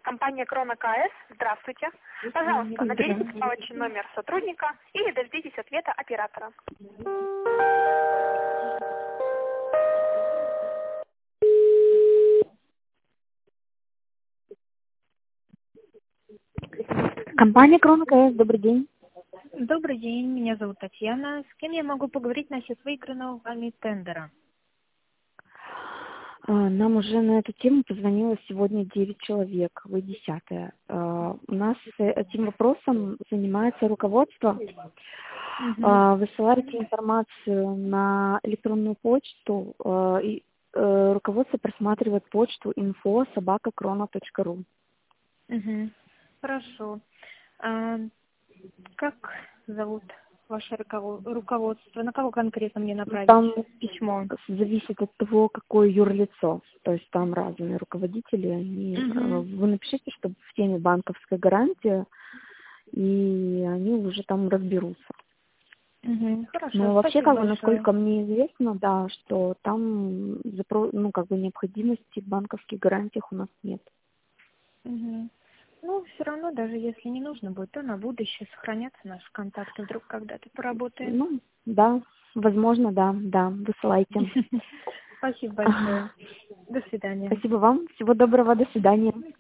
Компания Крона КС. Здравствуйте. Пожалуйста, наберите справочный номер сотрудника или дождитесь ответа оператора. Компания Крона КС, добрый день. Добрый день, меня зовут Татьяна. С кем я могу поговорить насчет выигранного вами тендера? Нам уже на эту тему позвонило сегодня 9 человек, вы 10-я. У нас этим вопросом занимается руководство. Высылаете информацию на электронную почту, и руководство просматривает почту info@krona.ru. Хорошо. Как зовут ваше руководство? На кого конкретно мне направить Там письмо? зависит от того, какое юрлицо. То есть там разные руководители. Вы напишите, чтобы в теме банковской гарантии, и они уже там разберутся. Хорошо. Но вообще, Спасибо большое. насколько мне известно, да, что там необходимости в банковских гарантиях у нас нет. Ну, все равно, даже если не нужно будет, то на будущее сохранятся наши контакты, вдруг когда-то поработаем. Ну, да, возможно, да, высылайте. Спасибо большое. До свидания. Спасибо вам, всего доброго, до свидания.